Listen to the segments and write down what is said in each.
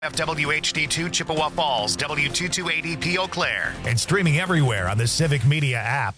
WHD2 Chippewa Falls, W228EP Eau Claire, and streaming everywhere on the Civic Media app.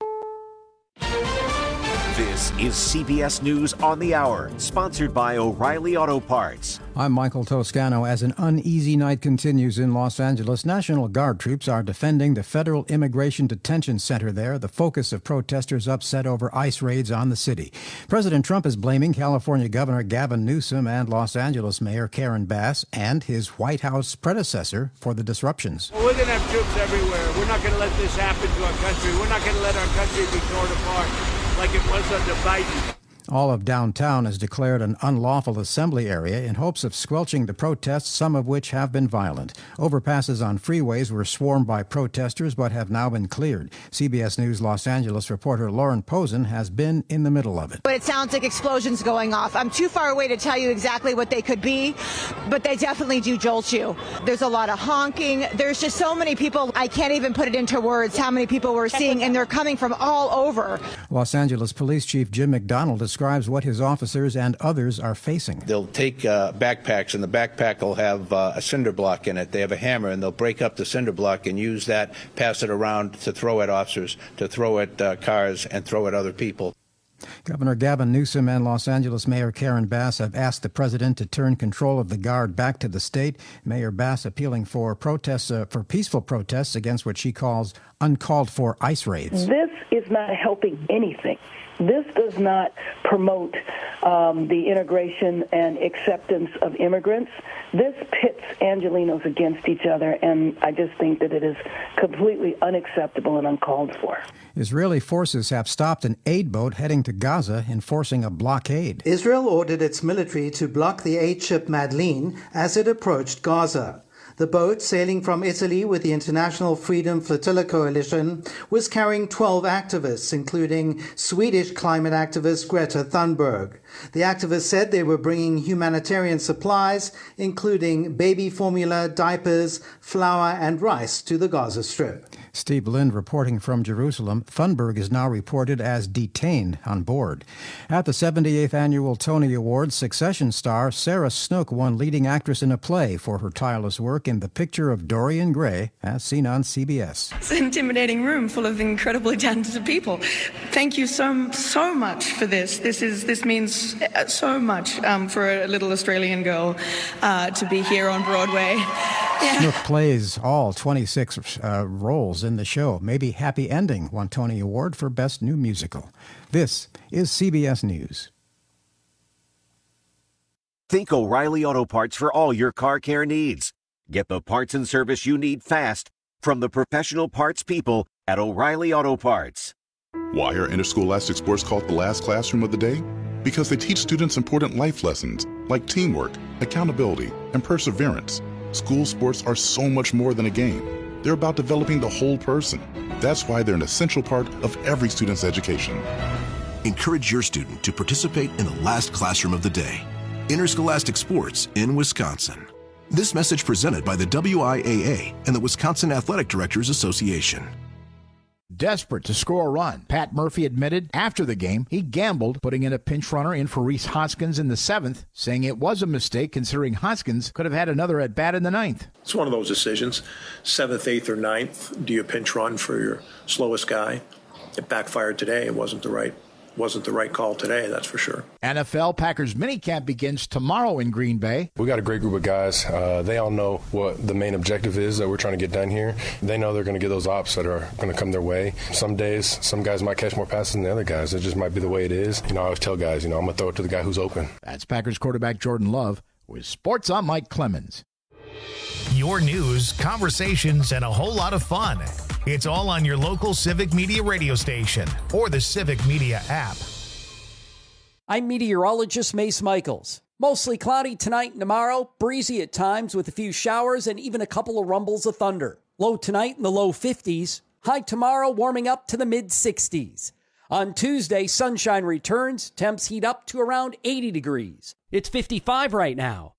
This is CBS News on the Hour, sponsored by O'Reilly Auto Parts. I'm Michael Toscano. As an uneasy night continues in Los Angeles, National Guard troops are defending the Federal Immigration Detention Center there, the focus of protesters upset over ICE raids on the city. President Trump is blaming California Governor Gavin Newsom and Los Angeles Mayor Karen Bass and his White House predecessor for the disruptions. Well, we're going to have troops everywhere. We're not going to let this happen to our country. We're not going to let our country be torn apart like it was under Biden. All of downtown is declared an unlawful assembly area in hopes of squelching the protests, some of which have been violent. Overpasses on freeways were swarmed by protesters but have now been cleared. CBS News Los Angeles reporter Lauren Posen has been in the middle of it. But it sounds like explosions going off. I'm too far away to tell you exactly what they could be, but they definitely do jolt you. There's a lot of honking. There's just so many people. I can't even put it into words how many people we're seeing, and they're coming from all over. Los Angeles Police Chief Jim McDonnell describes what his officers and others are facing. They'll take backpacks, and the backpack will have a cinder block in it. They have a hammer, and they'll break up the cinder block and use that, pass it around to throw at officers, to throw at cars, and throw at other people. Governor Gavin Newsom and Los Angeles Mayor Karen Bass have asked the president to turn control of the Guard back to the state. Mayor Bass appealing for peaceful protests against what she calls uncalled for ICE raids. This is not helping anything. This does not promote the integration and acceptance of immigrants. This pits Angelenos against each other, and I just think that it is completely unacceptable and uncalled for. Israeli forces have stopped an aid boat heading to Gaza, enforcing a blockade. Israel ordered its military to block the aid ship Madeleine as it approached Gaza. The boat, sailing from Italy with the International Freedom Flotilla Coalition, was carrying 12 activists, including Swedish climate activist Greta Thunberg. The activists said they were bringing humanitarian supplies, including baby formula, diapers, flour, and rice to the Gaza Strip. Steve Lind reporting from Jerusalem. Thunberg is now reported as detained on board. At the 78th Annual Tony Awards, Succession star Sarah Snook won Leading Actress in a Play for her tireless work in The Picture of Dorian Gray, as seen on CBS. It's an intimidating room full of incredibly talented people. Thank you so much for this. This means so much for a little Australian girl to be here on Broadway. Yeah. Snook plays all 26 roles in the show. Maybe Happy Ending won Tony Award for Best New Musical. This is CBS News. Think O'Reilly Auto Parts for all your car care needs. Get the parts and service you need fast from the professional parts people at O'Reilly Auto Parts. Why are interscholastic sports called the last classroom of the day? Because they teach students important life lessons like teamwork, accountability, and perseverance. School sports are so much more than a game. They're about developing the whole person. That's why they're an essential part of every student's education. Encourage your student to participate in the last classroom of the day. Interscholastic sports in Wisconsin. This message presented by the WIAA and the Wisconsin Athletic Directors Association. Desperate to score a run, Pat Murphy admitted after the game he gambled putting in a pinch runner in for Rhys Hoskins in the 7th, saying it was a mistake considering Hoskins could have had another at-bat in the 9th. It's one of those decisions, 7th, 8th, or 9th. Do you pinch run for your slowest guy? It backfired today. It wasn't the right call today, that's for sure. NFL Packers minicamp begins tomorrow in Green Bay. We got a great group of guys. They all know what the main objective is that we're trying to get done here. They know they're going to get those ops that are going to come their way. Some days, some guys might catch more passes than the other guys. It just might be the way it is. I always tell guys, I'm going to throw it to the guy who's open. That's Packers quarterback Jordan Love. With sports, I'm Mike Clemens. Your news, conversations, and a whole lot of fun. It's all on your local Civic Media radio station or the Civic Media app. I'm meteorologist Mace Michaels. Mostly cloudy tonight and tomorrow, breezy at times with a few showers and even a couple of rumbles of thunder. Low tonight in the low 50s. High tomorrow warming up to the mid-60s. On Tuesday, sunshine returns. Temps heat up to around 80 degrees. It's 55 right now.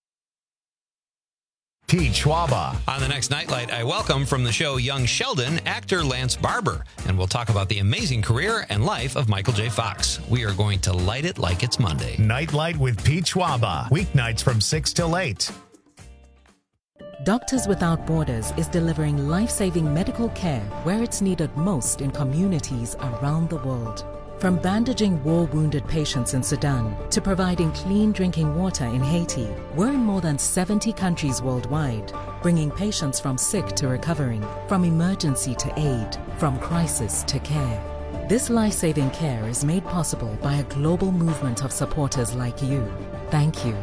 Pete Schwaba. On the next Nightlight, I welcome from the show Young Sheldon, actor Lance Barber, and we'll talk about the amazing career and life of Michael J. Fox. We are going to light it like it's Monday. Nightlight with Pete Schwaba. Weeknights from 6 till 8. Doctors Without Borders is delivering life-saving medical care where it's needed most in communities around the world. From bandaging war-wounded patients in Sudan to providing clean drinking water in Haiti, we're in more than 70 countries worldwide, bringing patients from sick to recovering, from emergency to aid, from crisis to care. This life-saving care is made possible by a global movement of supporters like you. Thank you.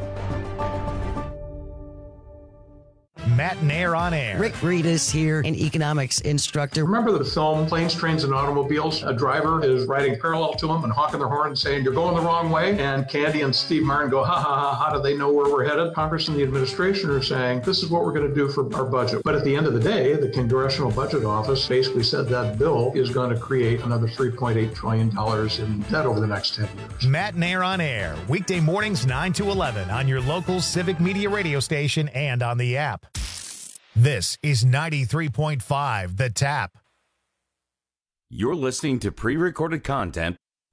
Matt and Air on Air. Rick Reedus here, an economics instructor. Remember the film Planes, Trains, and Automobiles? A driver is riding parallel to him and honking their horn and saying, "You're going the wrong way." And Candy and Steve Martin go, "Ha ha ha, how do they know where we're headed?" Congress and the administration are saying, "This is what we're going to do for our budget." But at the end of the day, the Congressional Budget Office basically said that bill is going to create another $3.8 trillion in debt over the next 10 years. Matt and Air on Air, weekday mornings 9 to 11 on your local Civic Media radio station and on the app. This is 93.5 The Tap. You're listening to pre-recorded content.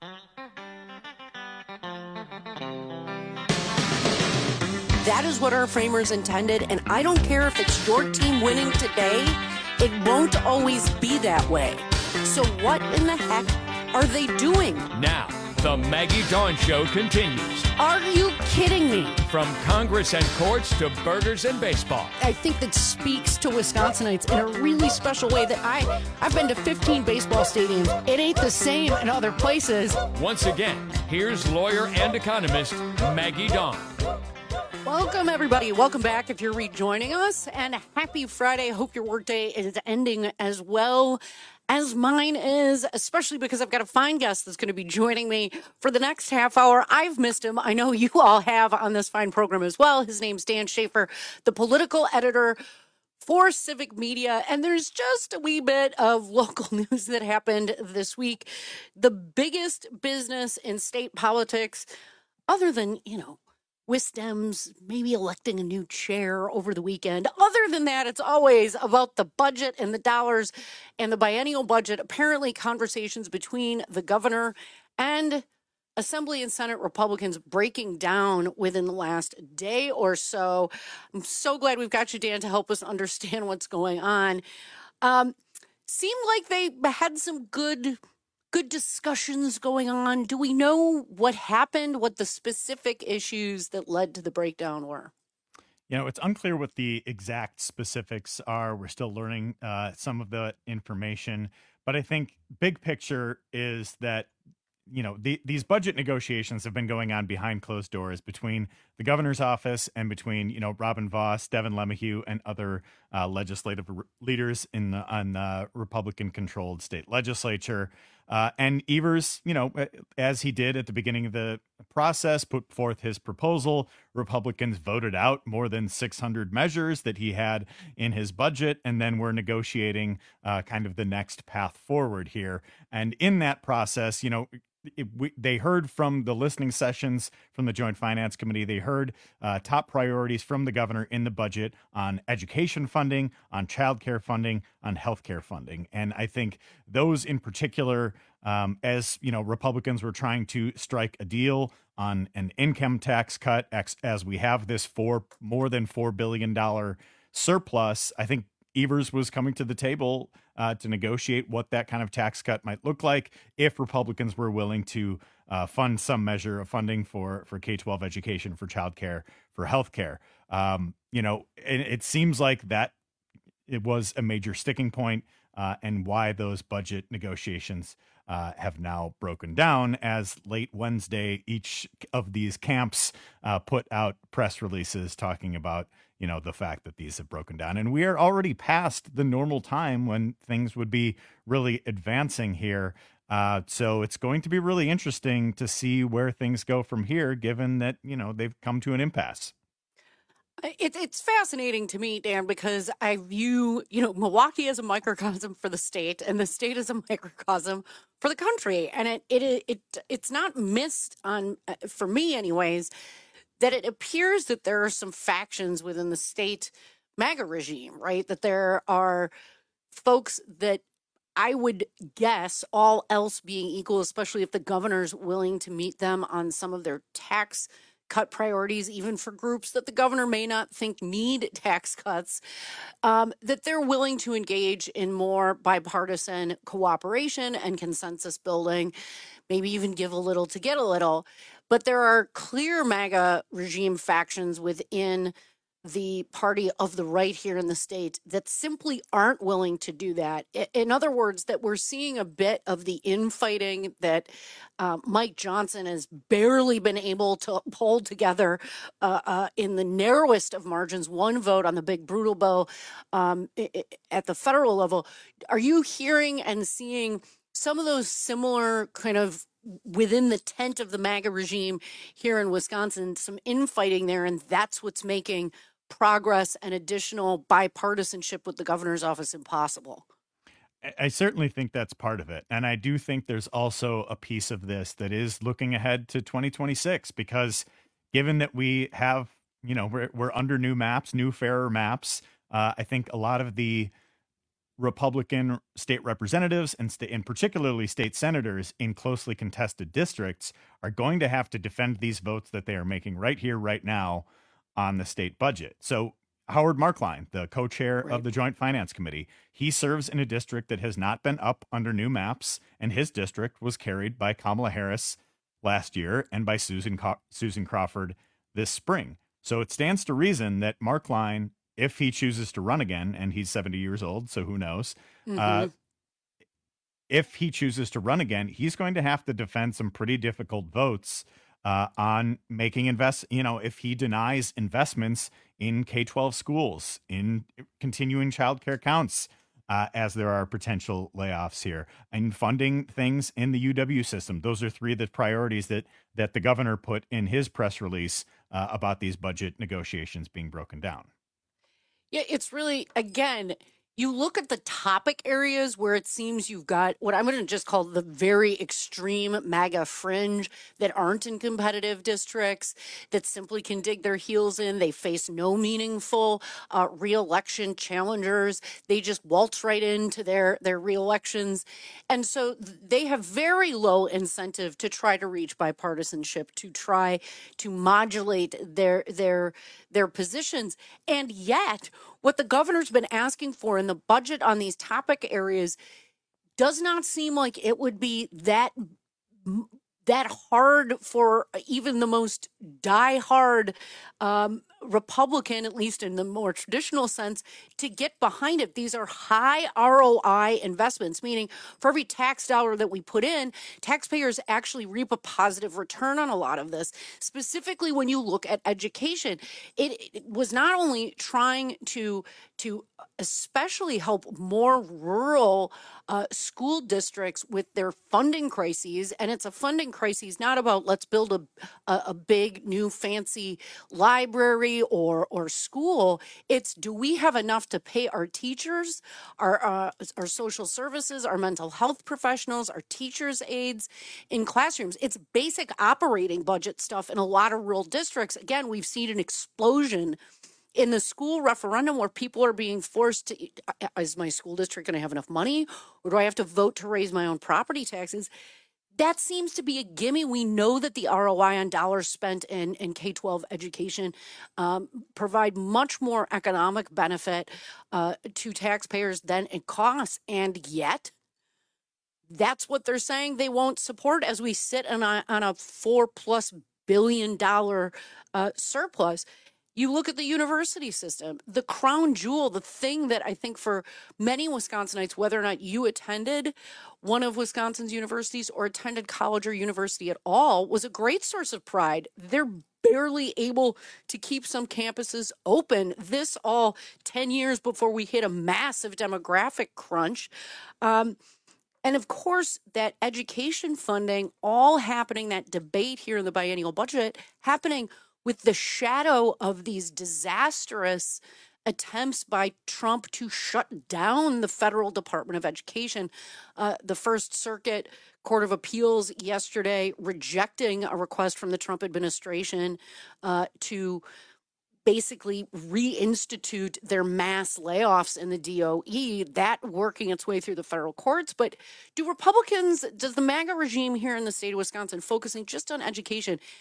That is what our framers intended, and I don't care if it's your team winning today, it won't always be that way. So what in the heck are they doing? Now, the Maggie Dawn Show continues. Are you kidding me? From Congress and courts to burgers and baseball. I think that speaks to Wisconsinites in a really special way that I've been to 15 baseball stadiums. It ain't the same in other places. Once again, here's lawyer and economist Maggie Dawn. Welcome, everybody. Welcome back if you're rejoining us. And happy Friday. Hope your workday is ending as well as mine is, especially because I've got a fine guest that's going to be joining me for the next half hour. I've missed him. I know you all have on this fine program as well. His name's Dan Schaefer, the political editor for Civic Media. And there's just a wee bit of local news that happened this week. The biggest business in state politics, other than, Wisdems maybe electing a new chair over the weekend. Other than that, it's always about the budget and the dollars and the biennial budget. Apparently, conversations between the governor and Assembly and Senate Republicans breaking down within the last day or so. I'm so glad we've got you, Dan, to help us understand what's going on. Seemed like they had some good discussions going on. Do we know what happened, what the specific issues that led to the breakdown were? It's unclear what the exact specifics are. We're still learning some of the information. But I think big picture is that, these budget negotiations have been going on behind closed doors between the governor's office and between, Robin Vos, Devin LeMahieu, and other legislative leaders on the Republican-controlled state legislature. And Evers, as he did at the beginning of the process, put forth his proposal. Republicans voted out more than 600 measures that he had in his budget, and then we're negotiating kind of the next path forward here. And in that process, they heard from the listening sessions from the Joint Finance Committee. They heard top priorities from the governor in the budget on education funding, on childcare funding, on healthcare funding. And I think those in particular, as Republicans were trying to strike a deal on an income tax cut, as we have this more than $4 billion surplus, I think Evers was coming to the table to negotiate what that kind of tax cut might look like if Republicans were willing to fund some measure of funding for K-12 education, for childcare, for healthcare. It seems like that it was a major sticking point and why those budget negotiations have now broken down, as late Wednesday, each of these camps put out press releases talking about the fact that these have broken down. And we are already past the normal time when things would be really advancing here. So it's going to be really interesting to see where things go from here, given that, they've come to an impasse. It's fascinating to me, Dan, because I view, Milwaukee as a microcosm for the state, and the state as a microcosm for the country. And it's not missed on, for me anyways, that it appears that there are some factions within the state MAGA regime, right? That there are folks that I would guess, all else being equal, especially if the governor's willing to meet them on some of their tax cut priorities, even for groups that the governor may not think need tax cuts, that they're willing to engage in more bipartisan cooperation and consensus building, maybe even give a little to get a little. But there are clear MAGA regime factions within the party of the right here in the state that simply aren't willing to do that. In other words, that we're seeing a bit of the infighting that Mike Johnson has barely been able to hold together in the narrowest of margins, one vote on the big brutal bill at the federal level. Are you hearing and seeing some of those similar kind of within the tent of the MAGA regime here in Wisconsin, some infighting there, and that's what's making progress and additional bipartisanship with the governor's office impossible? I certainly think that's part of it. And I do think there's also a piece of this that is looking ahead to 2026, because given that we have, we're under new maps, new fairer maps, I think a lot of the Republican state representatives and particularly state senators in closely contested districts are going to have to defend these votes that they are making right here, right now on the state budget. So Howard Marklein, the co-chair of the Joint Finance Committee, he serves in a district that has not been up under new maps, and his district was carried by Kamala Harris last year and by Susan Crawford this spring. So it stands to reason that Marklein, if he chooses to run again, and he's 70 years old, so who knows, if he chooses to run again, he's going to have to defend some pretty difficult votes on making if he denies investments in K-12 schools, in continuing childcare counts, as there are potential layoffs here, and funding things in the UW system. Those are three of the priorities that the governor put in his press release about these budget negotiations being broken down. Yeah, it's really, again, you look at the topic areas where it seems you've got what I'm going to just call the very extreme MAGA fringe that aren't in competitive districts, that simply can dig their heels in. They face no meaningful re-election challengers. They just waltz right into their re-elections. And so they have very low incentive to try to reach bipartisanship, to try to modulate their positions. And yet, what the governor's been asking for in the budget on these topic areas does not seem like it would be that hard for even the most diehard Republican, at least in the more traditional sense, to get behind it. These are high ROI investments, meaning for every tax dollar that we put in, taxpayers actually reap a positive return on a lot of this. Specifically, when you look at education, it was not only trying to especially help more rural school districts with their funding crises, and it's a funding crisis not about let's build a big new fancy library or school. It's, do we have enough to pay our teachers, our social services, our mental health professionals, our teachers' aides in classrooms? It's basic operating budget stuff in a lot of rural districts. Again, we've seen an explosion in the school referendum where people are being forced to, is my school district going to have enough money, or do I have to vote to raise my own property taxes? That seems to be a gimme. We know that the ROI on dollars spent in K-12 education provide much more economic benefit to taxpayers than it costs. And yet, that's what they're saying they won't support as we sit on a $4+ billion surplus. You look at the university system, the crown jewel, the thing that I think for many Wisconsinites, whether or not you attended one of Wisconsin's universities or attended college or university at all, was a great source of pride. They're barely able to keep some campuses open. This all 10 years before we hit a massive demographic crunch. And of course, that education funding all happening, that debate here in the biennial budget happening with the shadow of these disastrous attempts by Trump to shut down the federal Department of Education. The First Circuit Court of Appeals yesterday rejecting a request from the Trump administration to basically reinstitute their mass layoffs in the DOE, that working its way through the federal courts. But does the MAGA regime here in the state of Wisconsin, focusing just on education,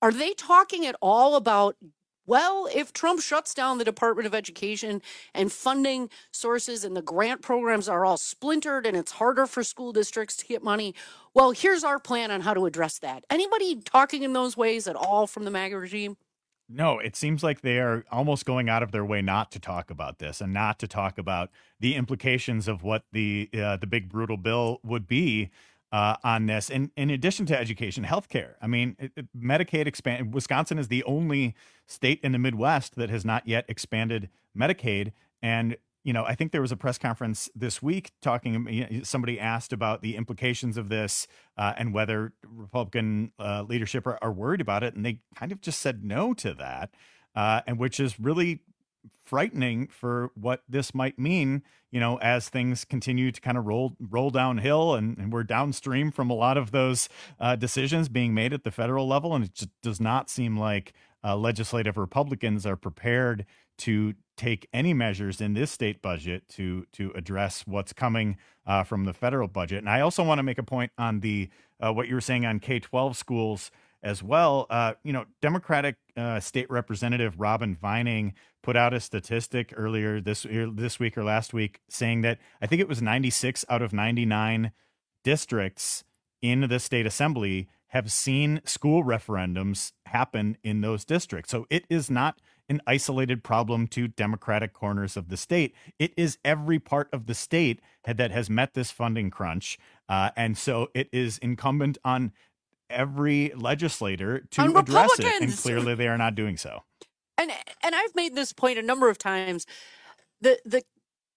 Are they talking at all about, well, if Trump shuts down the Department of Education and funding sources and the grant programs are all splintered and it's harder for school districts to get money, well, here's our plan on how to address that. Anybody talking in those ways at all from the MAGA regime? No, it seems like they are almost going out of their way not to talk about this and not to talk about the implications of what the big brutal bill would be on this. And in addition to education, healthcare. I mean, Medicaid expand. Wisconsin is the only state in the Midwest that has not yet expanded Medicaid. And I think there was a press conference this week somebody asked about the implications of this and whether Republican leadership are worried about it. And they kind of just said no to that, and which is really frightening for what this might mean, as things continue to kind of roll downhill and we're downstream from a lot of those decisions being made at the federal level. And it just does not seem like legislative Republicans are prepared to take any measures in this state budget to address what's coming from the federal budget. And I also want to make a point on the what you were saying on K-12 schools as well. Democratic State Representative Robin Vining put out a statistic earlier this week or last week saying that I think it was 96 out of 99 districts in the state assembly have seen school referendums happen in those districts. So it is not an isolated problem to Democratic corners of the state. It is every part of the state that has met this funding crunch. And so it is incumbent on every legislator to address it. And clearly they are not doing so. And I've made this point a number of times. The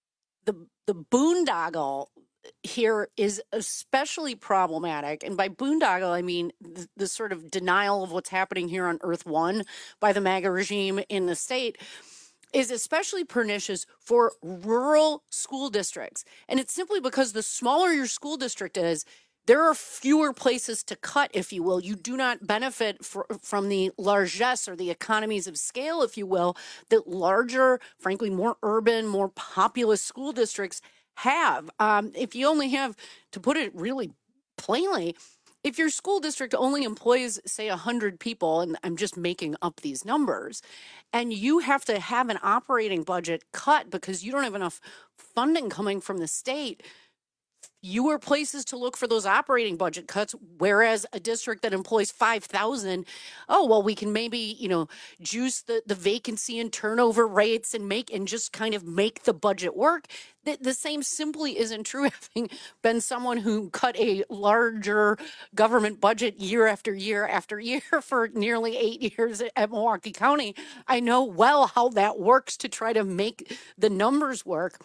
boondoggle here is especially problematic. And by boondoggle, I mean the sort of denial of what's happening here on Earth One by the MAGA regime in the state is especially pernicious for rural school districts. And it's simply because the smaller your school district is, there are fewer places to cut, if you will. You do not benefit from the largesse or the economies of scale, if you will, that larger, frankly, more urban, more populous school districts have. If you only have, to put it really plainly, if your school district only employs, say, 100 people, and I'm just making up these numbers, and you have to have an operating budget cut because you don't have enough funding coming from the state, fewer places to look for those operating budget cuts, whereas a district that employs 5,000, we can maybe, juice the vacancy and turnover rates and just kind of make the budget work. The same simply isn't true. Having been someone who cut a larger government budget year after year after year for nearly 8 years at Milwaukee County, I know well how that works to try to make the numbers work.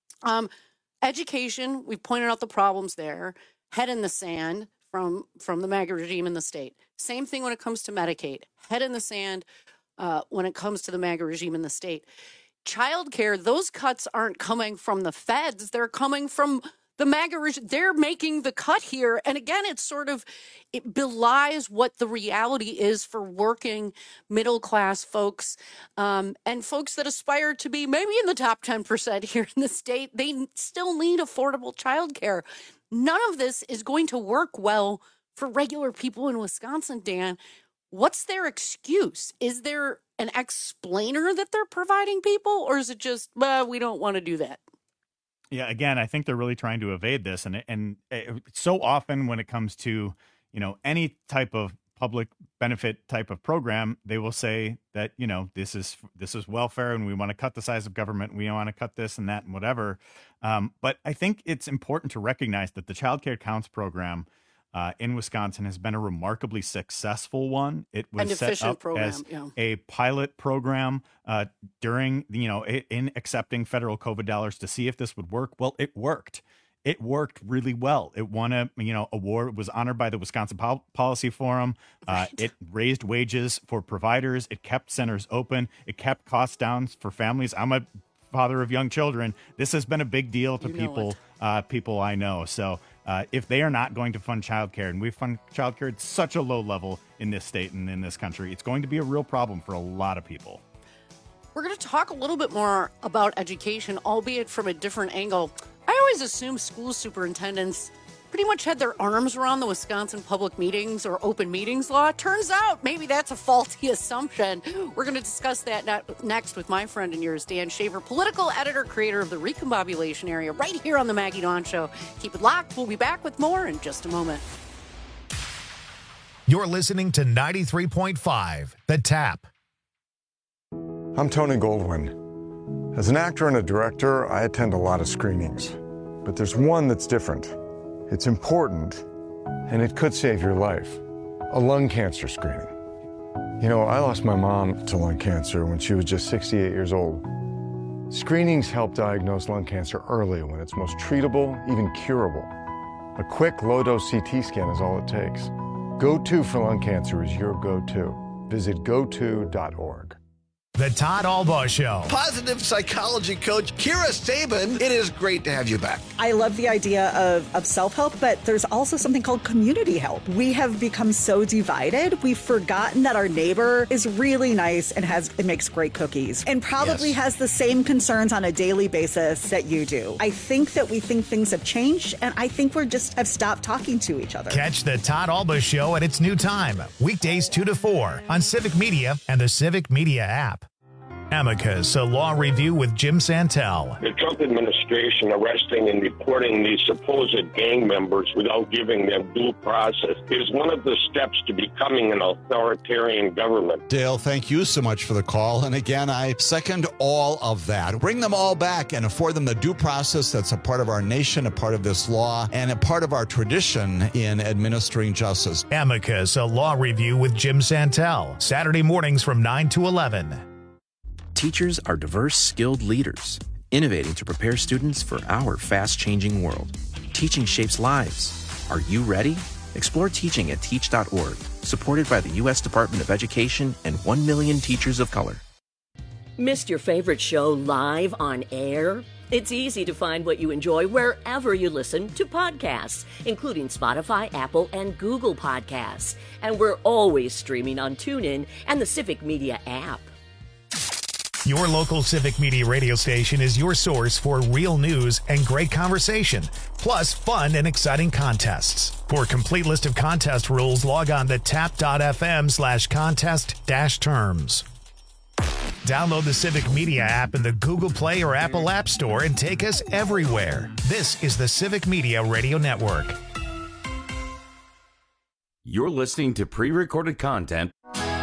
Education, we've pointed out the problems there. Head in the sand from the MAGA regime in the state. Same thing when it comes to Medicaid. Head in the sand when it comes to the MAGA regime in the state. Childcare, those cuts aren't coming from the feds. They're coming from the MAGA regime. They're making the cut here. And again, it belies what the reality is for working middle-class folks and folks that aspire to be maybe in the top 10% here in the state. They still need affordable childcare. None of this is going to work well for regular people in Wisconsin, Dan. What's their excuse? Is there an explainer that they're providing people, or is it just, we don't want to do that? Yeah, again, I think they're really trying to evade this. And so often when it comes to, any type of public benefit type of program, they will say that, this is welfare and we want to cut the size of government. We want to cut this and that and whatever. But I think it's important to recognize that the Child Care Counts program in Wisconsin has been a remarkably successful one. It was set up as a pilot program during, in accepting federal COVID dollars to see if this would work. Well, it worked. It worked really well. It won a award. It was honored by the Wisconsin Policy Forum. It raised wages for providers. It kept centers open. It kept costs down for families. I'm a father of young children. This has been a big deal to people I know. So if they are not going to fund childcare, and we fund childcare at such a low level in this state and in this country, it's going to be a real problem for a lot of people. We're going to talk a little bit more about education, albeit from a different angle. I always assume school superintendents pretty much had their arms around the Wisconsin public meetings or open meetings law. Turns out maybe that's a faulty assumption. We're going to discuss that next with my friend and yours, Dan Shaver, political editor, creator of the Recombobulation Area, right here on the Maggie Dawn Show. Keep it locked. We'll be back with more in just a moment. You're listening to 93.5, The Tap. I'm Tony Goldwyn. As an actor and a director, I attend a lot of screenings. But there's one that's different. It's important, and it could save your life. A lung cancer screening. You know, I lost my mom to lung cancer when she was just 68 years old. Screenings help diagnose lung cancer early when it's most treatable, even curable. A quick, low-dose CT scan is all it takes. Go-To for lung cancer is your go-to. Visit goto.org. The Todd Albaugh Show. Positive psychology coach Kira Sabin, it is great to have you back. I love the idea of self-help, but there's also something called community help. We have become so divided, we've forgotten that our neighbor is really nice and makes great cookies and probably has the same concerns on a daily basis that you do. I think that we think things have changed, and I think we just have stopped talking to each other. Catch the Todd Albaugh Show at its new time, weekdays 2 to 4 on Civic Media and the Civic Media app. Amicus, a law review with Jim Santel. The Trump administration arresting and deporting these supposed gang members without giving them due process is one of the steps to becoming an authoritarian government. Dale, thank you so much for the call. And again, I second all of that. Bring them all back and afford them the due process that's a part of our nation, a part of this law, and a part of our tradition in administering justice. Amicus, a law review with Jim Santel. Saturday mornings from 9 to 11. Teachers are diverse, skilled leaders, innovating to prepare students for our fast-changing world. Teaching shapes lives. Are you ready? Explore teaching at teach.org, supported by the U.S. Department of Education and 1 million teachers of color. Missed your favorite show live on air? It's easy to find what you enjoy wherever you listen to podcasts, including Spotify, Apple, and Google Podcasts. And we're always streaming on TuneIn and the Civic Media app. Your local Civic Media radio station is your source for real news and great conversation, plus fun and exciting contests. For a complete list of contest rules, log on to tap.fm/contest-terms. Download the Civic Media app in the Google Play or Apple App Store and take us everywhere. This is the Civic Media Radio Network. You're listening to pre-recorded content.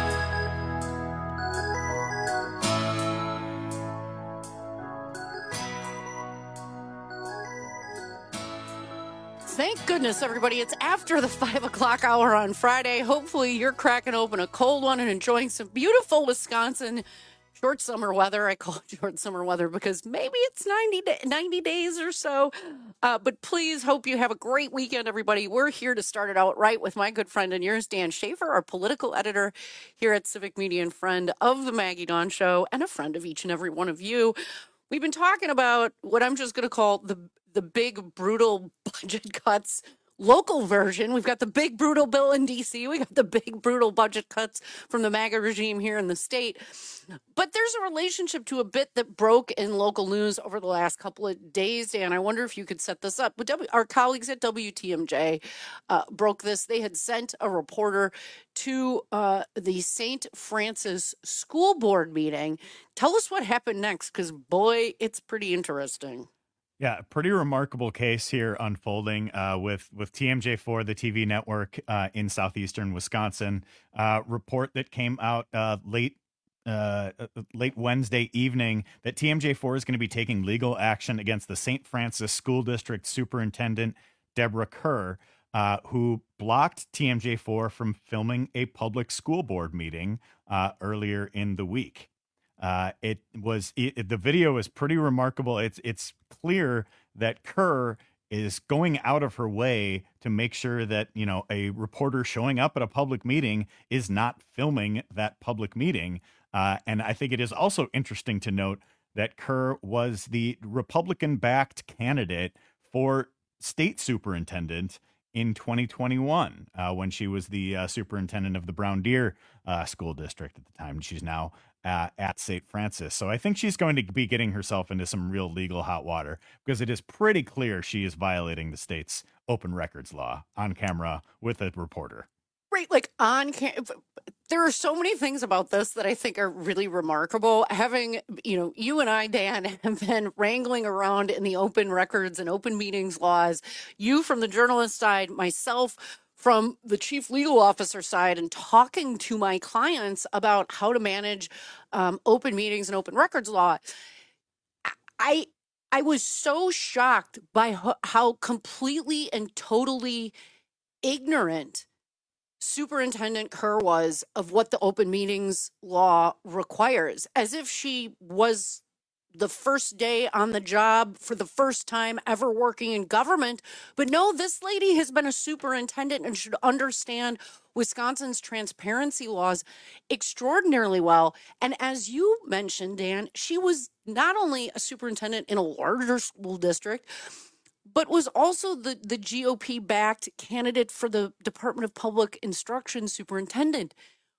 Thank goodness, everybody. It's after the 5 o'clock hour on Friday. Hopefully you're cracking open a cold one and enjoying some beautiful Wisconsin short summer weather. I call it short summer weather because maybe it's 90 days or so. But please hope you have a great weekend, everybody. We're here to start it out right with my good friend and yours, Dan Shaver, our political editor here at Civic Media and friend of the Maggie Dawn Show and a friend of each and every one of you. We've been talking about what I'm just going to call the big, brutal budget cuts local version. We've got the big, brutal bill in D.C. We got the big, brutal budget cuts from the MAGA regime here in the state. But there's a relationship to a bit that broke in local news over the last couple of days, Dan. I wonder if you could set this up. Our colleagues at WTMJ broke this. They had sent a reporter to the St. Francis School Board meeting. Tell us what happened next, because, boy, it's pretty interesting. Yeah, pretty remarkable case here unfolding with TMJ4, the TV network in southeastern Wisconsin. Report that came out late Wednesday evening that TMJ4 is going to be taking legal action against the St. Francis School District Superintendent Deborah Kerr, who blocked TMJ4 from filming a public school board meeting earlier in the week. The video is pretty remarkable. It's clear that Kerr is going out of her way to make sure that, a reporter showing up at a public meeting is not filming that public meeting. And I think it is also interesting to note that Kerr was the Republican-backed candidate for state superintendent in 2021 when she was the superintendent of the Brown Deer School District at the time. She's now at St. Francis. So I think she's going to be getting herself into some real legal hot water, because it is pretty clear she is violating the state's open records law on camera with a reporter. Right, like there are so many things about this that I think are really remarkable. Having, you and I, Dan, have been wrangling around in the open records and open meetings laws. You from the journalist side, myself from the chief legal officer side, and talking to my clients about how to manage open meetings and open records law. I was so shocked by how completely and totally ignorant Superintendent Kerr was of what the open meetings law requires, as if she was the first day on the job for the first time ever working in government. But no, this lady has been a superintendent and should understand Wisconsin's transparency laws extraordinarily well. And as you mentioned, Dan, she was not only a superintendent in a larger school district, but was also the GOP-backed candidate for the Department of Public Instruction superintendent.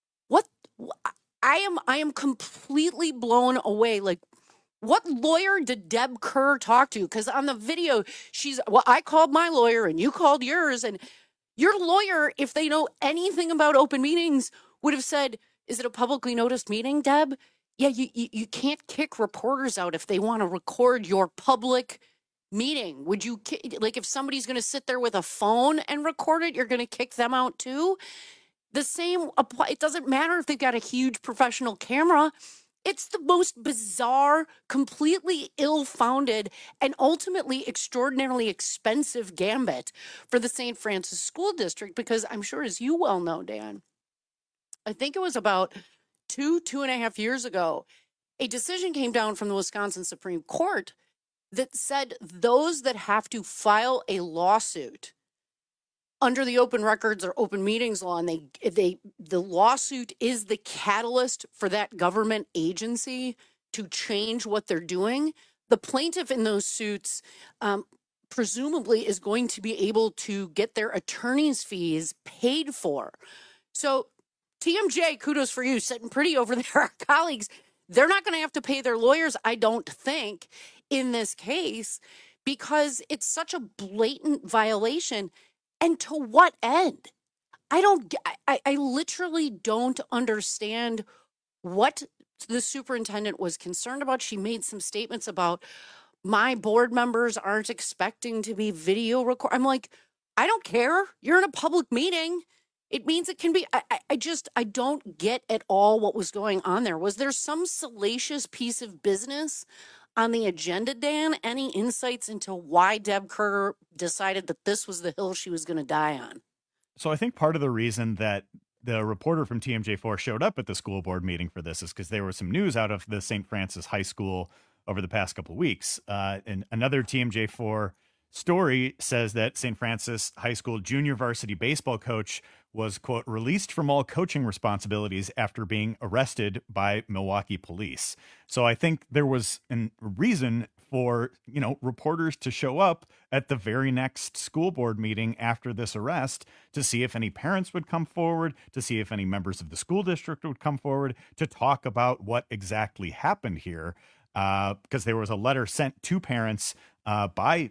I am completely blown away. Like, what lawyer did Deb Kerr talk to? Because on the video, I called my lawyer and you called yours, and your lawyer, if they know anything about open meetings, would have said, is it a publicly noticed meeting, Deb? Yeah, you can't kick reporters out if they want to record your public meeting. Would you, like, if somebody's going to sit there with a phone and record it, you're going to kick them out too? The same apply. It doesn't matter if they've got a huge professional camera. It's the most bizarre, completely ill-founded, and ultimately extraordinarily expensive gambit for the St. Francis School District, because I'm sure, as you well know, Dan, I think it was about 2.5 years ago, a decision came down from the Wisconsin Supreme Court that said those that have to file a lawsuit under the open records or open meetings law, and the lawsuit is the catalyst for that government agency to change what they're doing, the plaintiff in those suits presumably is going to be able to get their attorney's fees paid for. So TMJ, kudos for you, sitting pretty over there. Our colleagues, they're not going to have to pay their lawyers, I don't think, in this case, because it's such a blatant violation. And to what end? I literally don't understand what the superintendent was concerned about. She made some statements about my board members aren't expecting to be video record. I'm like, I don't care. You're in a public meeting. It means it can be. I don't get at all what was going on there. Was there some salacious piece of business on the agenda, Dan? Any insights into why Deb Kerr decided that this was the hill she was going to die on? So I think part of the reason that the reporter from TMJ4 showed up at the school board meeting for this is because there was some news out of the St. Francis High School over the past couple of weeks. And another TMJ4 story says that St. Francis High School junior varsity baseball coach was, quote, released from all coaching responsibilities after being arrested by Milwaukee police. So I think there was a reason for, reporters to show up at the very next school board meeting after this arrest to see if any parents would come forward, to see if any members of the school district would come forward to talk about what exactly happened here. Because there was a letter sent to parents by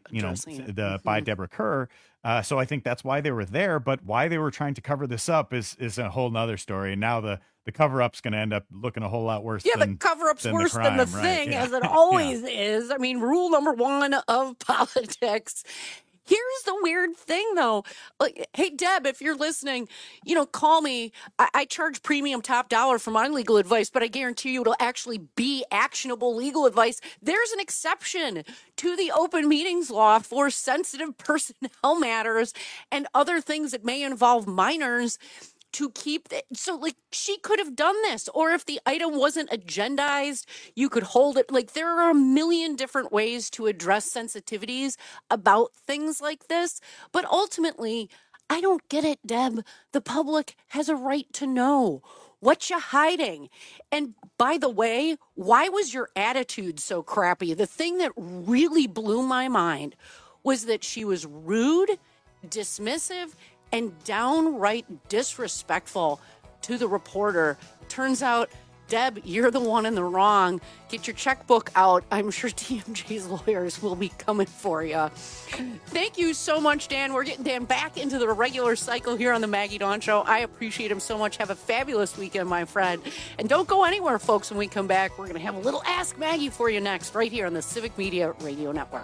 Deborah Kerr. So I think that's why they were there. But why they were trying to cover this up is a whole nother story. And now the cover-up's going to end up looking a whole lot worse. Yeah, the cover-up's worse than the thing, as it always is. I mean, rule number one of politics. Here's the weird thing, though. Like, hey, Deb, if you're listening, call me. I charge premium top dollar for my legal advice, but I guarantee you it'll actually be actionable legal advice. There's an exception to the open meetings law for sensitive personnel matters and other things that may involve minors to keep it. So, she could have done this, or if the item wasn't agendized, you could hold it. There are a million different ways to address sensitivities about things like this. But ultimately, I don't get it, Deb. The public has a right to know. What you hiding? And by the way, why was your attitude so crappy? The thing that really blew my mind was that she was rude, dismissive, and downright disrespectful to the reporter. Turns out Deb, you're the one in the wrong. Get your checkbook out. I'm sure TMJ's lawyers will be coming for you. Thank you so much, Dan. We're getting Dan back into the regular cycle here on the Maggie Dawn Show. I appreciate him so much. Have a fabulous weekend, my friend. And don't go anywhere, folks. When we come back, we're going to have a little Ask Maggie for you next, right here on the Civic Media Radio Network.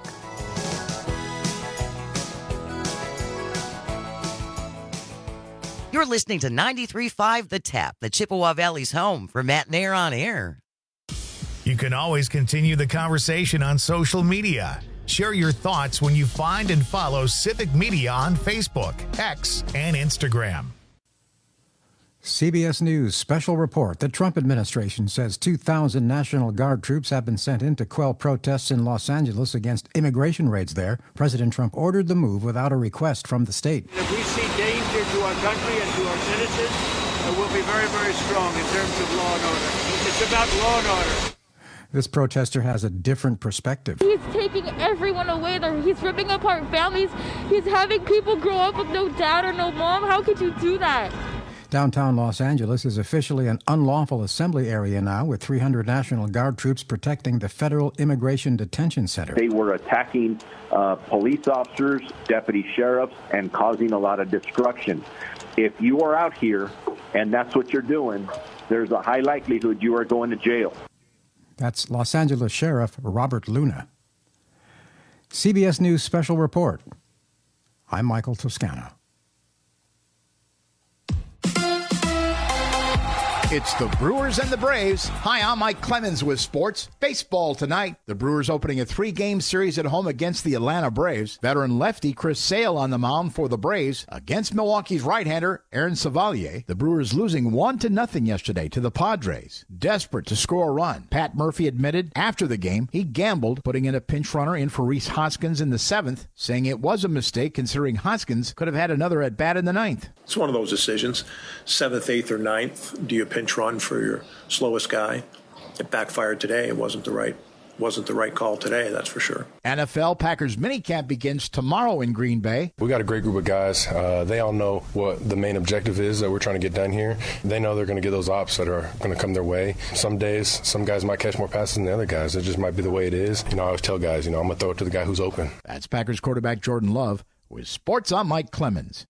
You're listening to 93.5 The Tap, the Chippewa Valley's home for Matt Nair on Air. You can always continue the conversation on social media. Share your thoughts when you find and follow Civic Media on Facebook, X, and Instagram. CBS News special report. The Trump administration says 2,000 National Guard troops have been sent in to quell protests in Los Angeles against immigration raids there. President Trump ordered the move without a request from the state. If we see danger to our country and to our citizens, we'll be very, very strong in terms of law and order. It's about law and order. This protester has a different perspective. He's taking everyone away. He's ripping apart families. He's having people grow up with no dad or no mom. How could you do that? Downtown Los Angeles is officially an unlawful assembly area now, with 300 National Guard troops protecting the Federal Immigration Detention Center. They were attacking police officers, deputy sheriffs, and causing a lot of destruction. If you are out here and that's what you're doing, there's a high likelihood you are going to jail. That's Los Angeles Sheriff Robert Luna. CBS News Special Report. I'm Michael Toscano. It's the Brewers and the Braves. Hi, I'm Mike Clemens with sports. Baseball tonight. The Brewers opening a 3-game series at home against the Atlanta Braves. Veteran lefty Chris Sale on the mound for the Braves against Milwaukee's right-hander Aaron Savalier. The Brewers losing 1-0 yesterday to the Padres. Desperate to score a run. Pat Murphy admitted after the game he gambled, putting in a pinch runner in for Rhys Hoskins in the 7th, saying it was a mistake considering Hoskins could have had another at-bat in the 9th. It's one of those decisions. 7th, 8th, or 9th. Do you pinch run for your slowest guy? It backfired today. It wasn't the right call today, that's for sure. NFL Packers minicamp begins tomorrow in Green Bay. We got a great group of guys. They all know what the main objective is that we're trying to get done here. They know they're going to get those ops that are going to come their way. Some days, some guys might catch more passes than the other guys. It just might be the way it is. I always tell guys, I'm going to throw it to the guy who's open. That's Packers quarterback Jordan Love. With sports, I'm Mike Clemens.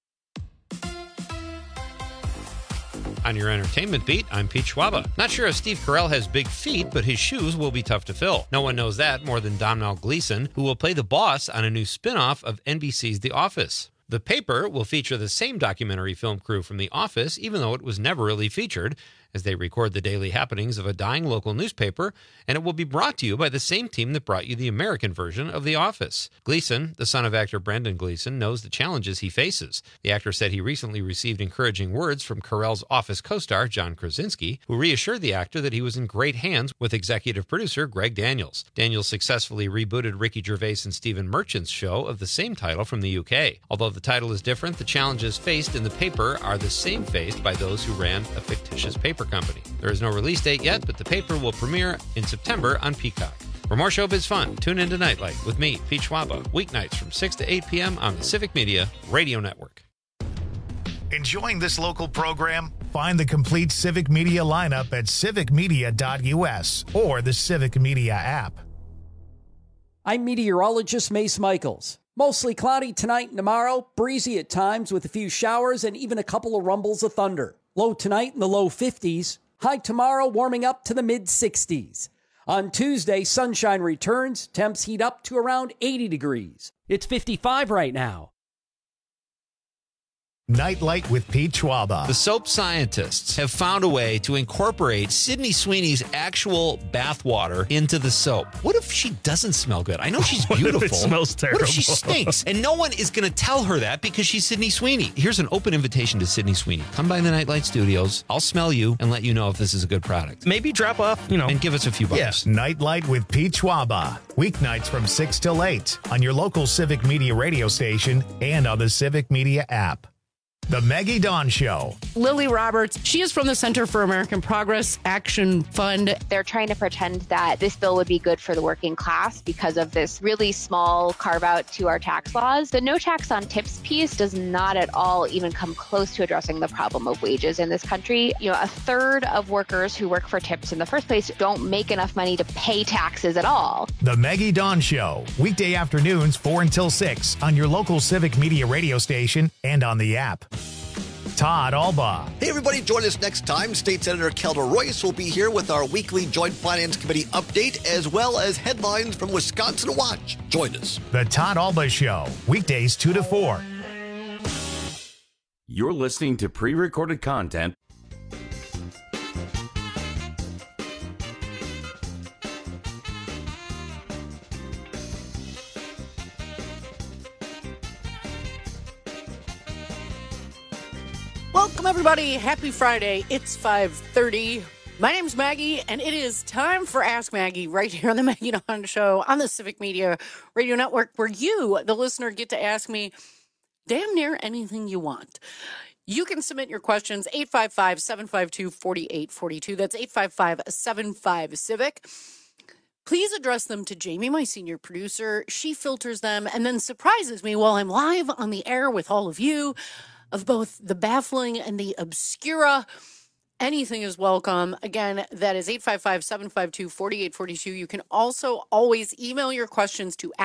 On your entertainment beat, I'm Pete Schwaba. Not sure if Steve Carell has big feet, but his shoes will be tough to fill. No one knows that more than Domhnall Gleeson, who will play the boss on a new spin-off of NBC's The Office. The Paper will feature the same documentary film crew from The Office, even though it was never really featured, as they record the daily happenings of a dying local newspaper, and it will be brought to you by the same team that brought you the American version of The Office. Gleeson, the son of actor Brendan Gleeson, knows the challenges he faces. The actor said he recently received encouraging words from Carell's Office co-star John Krasinski, who reassured the actor that he was in great hands with executive producer Greg Daniels. Daniels successfully rebooted Ricky Gervais and Stephen Merchant's show of the same title from the UK. Although the title is different, the challenges faced in The Paper are the same faced by those who ran a fictitious paper company. There is no release date yet, but The Paper will premiere in September on Peacock. For more showbiz fun, tune into Nightlight with me, Pete Schwaba, weeknights from 6 to 8 p.m. on the Civic Media Radio Network. Enjoying this local program? Find the complete Civic Media lineup at civicmedia.us or the Civic Media app. I'm meteorologist Mace Michaels. Mostly cloudy tonight and tomorrow, breezy at times with a few showers and even a couple of rumbles of thunder. Low tonight in the low 50s. High tomorrow warming up to the mid-60s. On Tuesday, sunshine returns. Temps heat up to around 80 degrees. It's 55 right now. Nightlight with Pete Schwaba. The soap scientists have found a way to incorporate Sydney Sweeney's actual bathwater into the soap. What if she doesn't smell good? I know she's beautiful. What if it smells terrible? What if she stinks? And no one is going to tell her that because she's Sydney Sweeney. Here's an open invitation to Sydney Sweeney. Come by the Nightlight Studios. I'll smell you and let you know if this is a good product. Maybe drop off, and give us a few bucks. Yes. Nightlight with Pete Schwaba. Weeknights from 6 till 8 on your local Civic Media radio station and on the Civic Media app. The Maggie Dawn Show. Lily Roberts, she is from the Center for American Progress Action Fund. They're trying to pretend that this bill would be good for the working class because of this really small carve out to our tax laws. The no tax on tips piece does not at all even come close to addressing the problem of wages in this country. You know, a third of workers who work for tips in the first place don't make enough money to pay taxes at all. The Maggie Dawn Show. Weekday afternoons 4 until 6 on your local Civic Media radio station and on the app. Todd Alba. Hey, everybody, join us next time. State Senator Kelda Royce will be here with our weekly Joint Finance Committee update, as well as headlines from Wisconsin Watch. Join us. The Todd Alba Show, weekdays 2 to 4. You're listening to pre-recorded content. Welcome, everybody. Happy Friday. It's 5:30. My name's Maggie, and it is time for Ask Maggie right here on the Maggie Dawn Show on the Civic Media Radio Network, where you, the listener, get to ask me damn near anything you want. You can submit your questions, 855-752-4842. That's 855-75-CIVIC. Please address them to Jamie, my senior producer. She filters them and then surprises me while I'm live on the air with all of you of both the baffling and the obscura. Anything is welcome. Again, that is 855-752-4842. You can also always email your questions to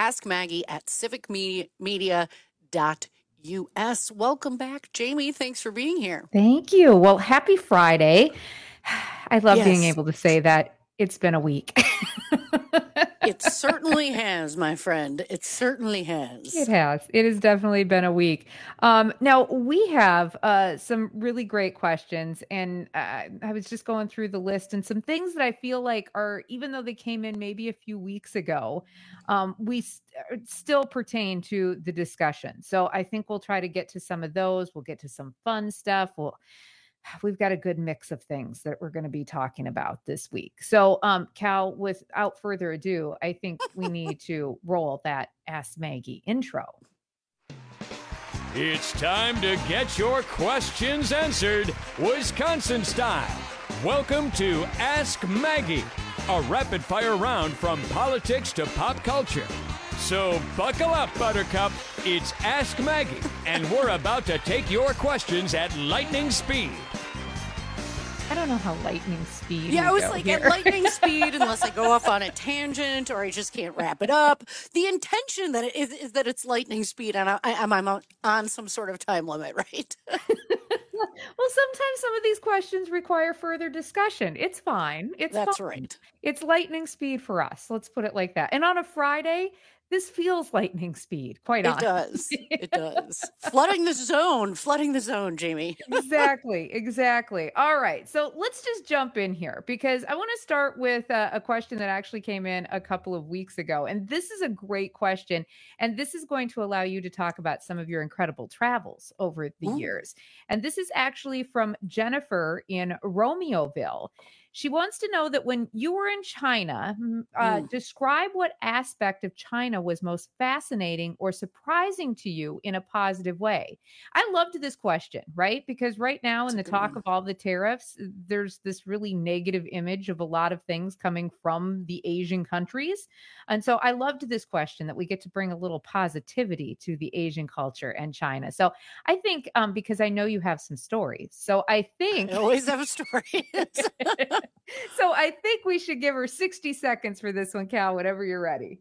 askmaggie@civicmedia.us. Welcome back, Jamie. Thanks for being here. Thank you. Well, happy Friday. I love being able to say that. It's been a week. It certainly has, my friend. It certainly has. It has. It has definitely been a week. Now, we have some really great questions, and I was just going through the list, and some things that I feel like are, even though they came in maybe a few weeks ago, we still pertain to the discussion. So I think we'll try to get to some of those. We'll get to some fun stuff. We've got a good mix of things that we're going to be talking about this week. So, Cal, without further ado, I think we need to roll that Ask Maggie intro. It's time to get your questions answered, Wisconsin style. Welcome to Ask Maggie, a rapid-fire round from politics to pop culture. So buckle up, Buttercup. It's Ask Maggie, and we're about to take your questions at lightning speed. I don't know how lightning speed. Yeah, I was like at lightning speed, unless I go off on a tangent or I just can't wrap it up. The intention that it is that it's lightning speed, and I'm on some sort of time limit, right? Well, sometimes some of these questions require further discussion. It's fine. That's fine. Right. It's lightning speed for us. Let's put it like that. And on a Friday, this feels lightning speed, quite honestly. It does. Flooding the zone, Jamie. Exactly. All right. So let's just jump in here, because I want to start with a question that actually came in a couple of weeks ago. And this is a great question. And this is going to allow you to talk about some of your incredible travels over the years. And this is actually from Jennifer in Romeoville. She wants to know that when you were in China, describe what aspect of China was most fascinating or surprising to you in a positive way. I loved this question, right? Because right now in the talk of all the tariffs, there's this really negative image of a lot of things coming from the Asian countries. And so I loved this question, that we get to bring a little positivity to the Asian culture and China. So I think, because I know you have some stories, so I think... I always have a story. So I think we should give her 60 seconds for this one, Cal, whenever you're ready.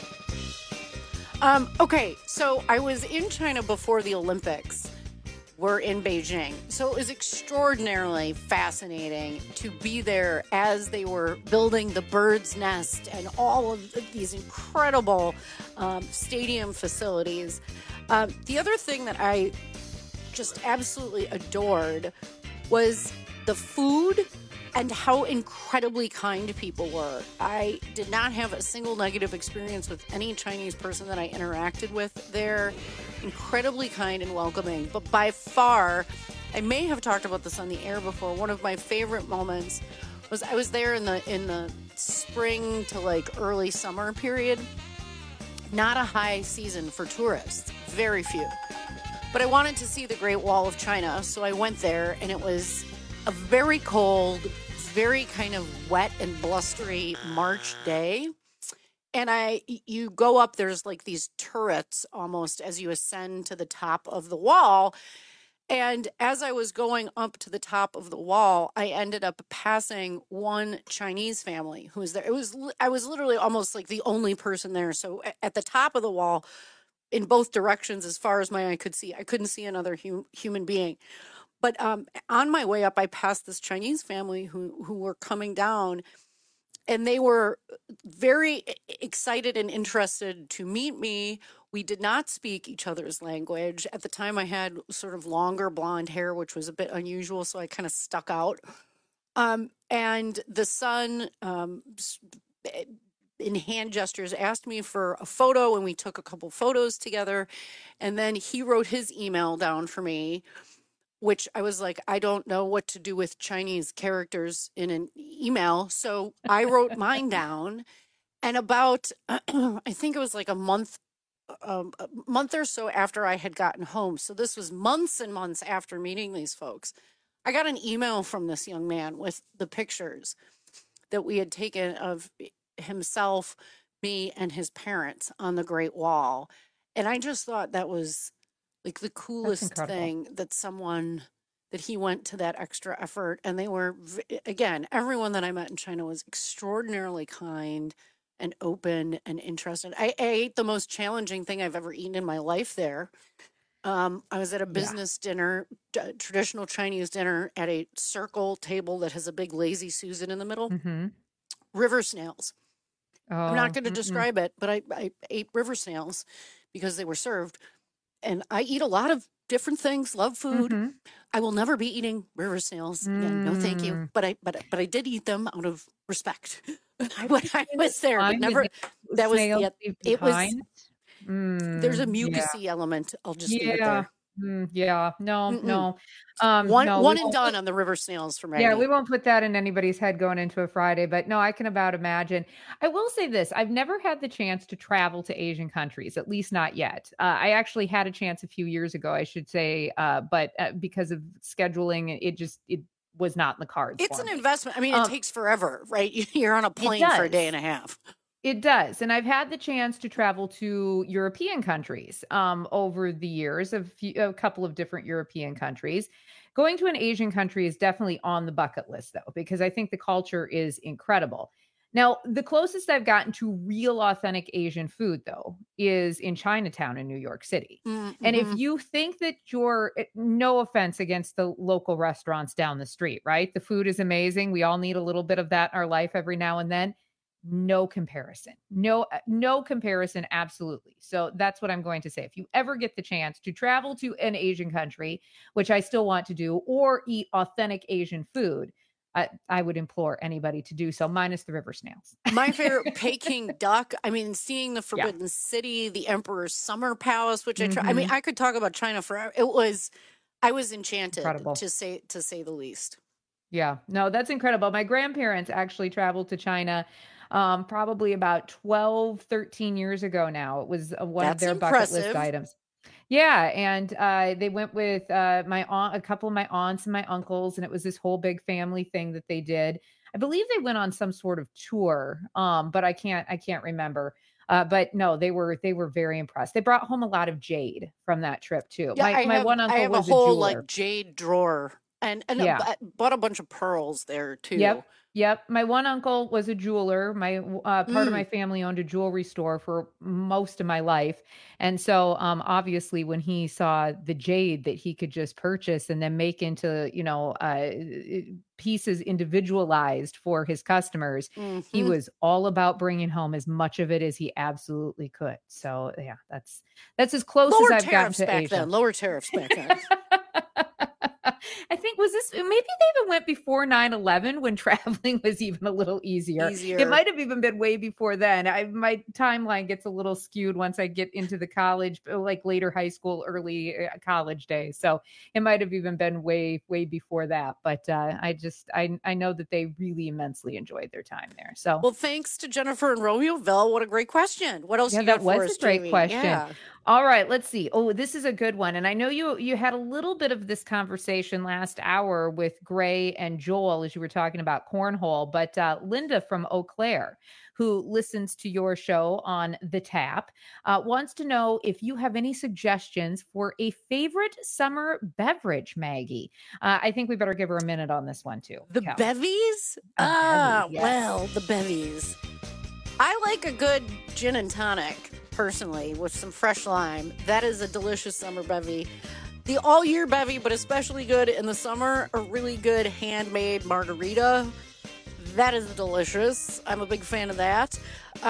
Okay, so I was in China before the Olympics were in Beijing. So it was extraordinarily fascinating to be there as they were building the Bird's Nest and all of these incredible stadium facilities. The other thing that I just absolutely adored was the food and how incredibly kind people were. I did not have a single negative experience with any Chinese person that I interacted with there. Incredibly kind and welcoming. But by far, I may have talked about this on the air before, one of my favorite moments was I was there in the spring to like early summer period. Not a high season for tourists. Very few. But I wanted to see the Great Wall of China, so I went there, and it was a very cold, very kind of wet and blustery March day. And you go up, there's like these turrets almost as you ascend to the top of the wall. And as I was going up to the top of the wall, I ended up passing one Chinese family who was there. I was literally almost like the only person there. So at the top of the wall, in both directions, as far as my eye could see, I couldn't see another human being. But on my way up, I passed this Chinese family who were coming down. And they were very excited and interested to meet me. We did not speak each other's language. At the time, I had sort of longer blonde hair, which was a bit unusual, so I kind of stuck out. And the son, in hand gestures, asked me for a photo, and we took a couple photos together. And then he wrote his email down for me, which I was like, I don't know what to do with Chinese characters in an email. So I wrote mine down. And about, I think it was like a month or so after I had gotten home. So this was months and months after meeting these folks. I got an email from this young man with the pictures that we had taken of himself, me, and his parents on the Great Wall. And I just thought that was like the coolest thing that he went to that extra effort. And they were, again, everyone that I met in China was extraordinarily kind and open and interested. I ate the most challenging thing I've ever eaten in my life there. I was at a business dinner, traditional Chinese dinner, at a circle table that has a big lazy Susan in the middle. Mm-hmm. River snails. I'm not going to describe it, but I ate river snails because they were served. And I eat a lot of different things, love food. Mm-hmm. I will never be eating river snails again. No, thank you. But I did eat them out of respect when I was there. But never. That was it was. There's a mucusy element. I'll just leave it there. No. One and done on the river snails for me. Yeah, we won't put that in anybody's head going into a Friday, but no, I can about imagine. I will say this. I've never had the chance to travel to Asian countries, at least not yet. I actually had a chance a few years ago, I should say, but because of scheduling, it was not in the cards. It's an investment. I mean, it takes forever, right? You're on a plane for a day and a half. It does. And I've had the chance to travel to European countries over the years, a couple of different European countries. Going to an Asian country is definitely on the bucket list, though, because I think the culture is incredible. Now, the closest I've gotten to real authentic Asian food, though, is in Chinatown in New York City. Mm-hmm. And if you think that no offense against the local restaurants down the street, right? The food is amazing. We all need a little bit of that in our life every now and then. No comparison. No comparison. Absolutely. So that's what I'm going to say. If you ever get the chance to travel to an Asian country, which I still want to do, or eat authentic Asian food, I would implore anybody to do so, minus the river snails. My favorite, Peking duck. I mean, seeing the Forbidden City, the Emperor's Summer Palace, which I mean, I could talk about China forever. I was enchanted, to say the least. Yeah, no, that's incredible. My grandparents actually traveled to China probably about 12, 13 years ago now. It was one of their bucket list items. Yeah. And they went with my aunt, a couple of my aunts and my uncles, and it was this whole big family thing that they did. I believe they went on some sort of tour, but I can't remember. But no, they were very impressed. They brought home a lot of jade from that trip too. Yeah, one uncle I have was a whole jeweler. jade drawer and bought a bunch of pearls there too. Yep. My one uncle was a jeweler. My part of my family owned a jewelry store for most of my life. And so obviously when he saw the jade that he could just purchase and then make into, pieces individualized for his customers, he was all about bringing home as much of it as he absolutely could. So yeah, that's as close as I've gotten to Asia. Lower tariffs back then. I think maybe they even went before 9/11 when traveling was even a little easier. It might have even been way before then. My timeline gets a little skewed once I get into the college, like later high school, early college days. So it might have even been way, way before that. But I know that they really immensely enjoyed their time there. So well, thanks to Jennifer and Romeoville. What a great question. What else? Yeah, that was a great question. Yeah. All right, let's see. Oh, this is a good one. And I know you had a little bit of this conversation last hour with Gray and Joel as you were talking about cornhole, but Linda from Eau Claire, who listens to your show on The Tap, wants to know if you have any suggestions for a favorite summer beverage, Maggie. I think we better give her a minute on this one, too. The Cal. bevies? Bevy, yes. Well, the bevies. I like a good gin and tonic, personally, with some fresh lime. That is a delicious summer bevy. The all-year bevy, but especially good in the summer, a really good handmade margarita. That is delicious. I'm a big fan of that.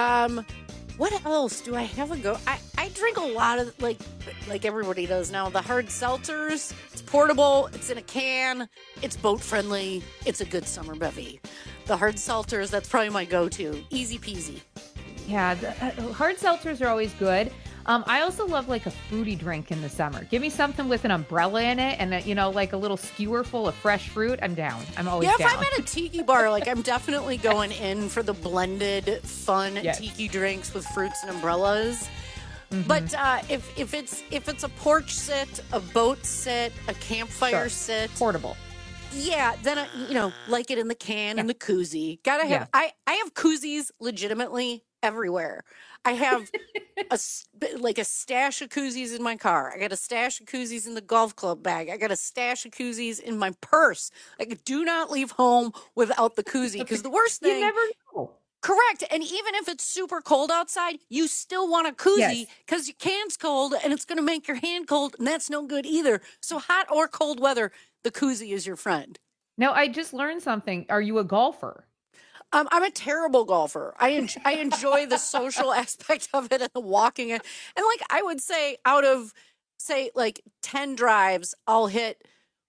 What else do I have a go? I drink a lot of, like everybody does now, the hard seltzers. It's portable. It's in a can. It's boat-friendly. It's a good summer bevy. The hard seltzers, that's probably my go-to. Easy peasy. Yeah, the hard seltzers are always good. I also love like a fruity drink in the summer. Give me something with an umbrella in it and, like a little skewer full of fresh fruit. I'm down. I'm always down. Yeah, if I'm at a tiki bar, I'm definitely going in for the blended, fun tiki drinks with fruits and umbrellas. Mm-hmm. But if it's a porch sit, a boat sit, a campfire sit. Portable. Yeah, then like it in the can and the koozie. Gotta have. I have koozies legitimately everywhere. I have a stash of koozies in my car. I got a stash of koozies in the golf club bag. I got a stash of koozies in my purse. Do not leave home without the koozie, because the worst thing. You never know. Correct. And even if it's super cold outside, you still want a koozie because your can's cold and it's going to make your hand cold, and that's no good either. So hot or cold weather, the koozie is your friend. Now, I just learned something. Are you a golfer? I'm a terrible golfer. I enjoy the social aspect of it and the walking. And I would say out of, 10 drives, I'll hit